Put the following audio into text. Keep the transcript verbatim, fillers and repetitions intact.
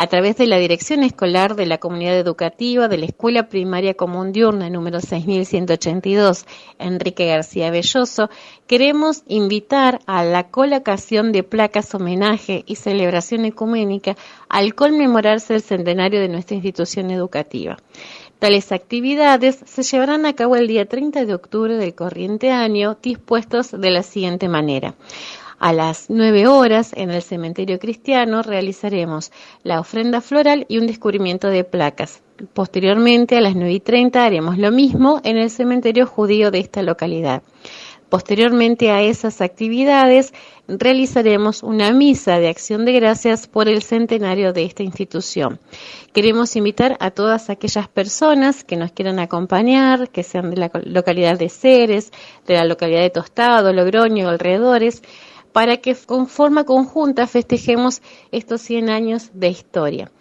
A través de la Dirección Escolar de la Comunidad Educativa de la Escuela Primaria Común Diurna número seis mil ciento ochenta y dos, Enrique García Belloso, queremos invitar a la colocación de placas homenaje y celebración ecuménica al conmemorarse el centenario de nuestra institución educativa. Tales actividades se llevarán a cabo el día treinta de octubre del corriente año, dispuestos de la siguiente manera. A las nueve horas, en el cementerio cristiano, realizaremos la ofrenda floral y un descubrimiento de placas. Posteriormente, a las nueve y treinta, haremos lo mismo en el cementerio judío de esta localidad. Posteriormente a esas actividades, realizaremos una misa de acción de gracias por el centenario de esta institución. Queremos invitar a todas aquellas personas que nos quieran acompañar, que sean de la localidad de Ceres, de la localidad de Tostado, Logroño, alrededores, para que con forma conjunta festejemos estos cien años de historia.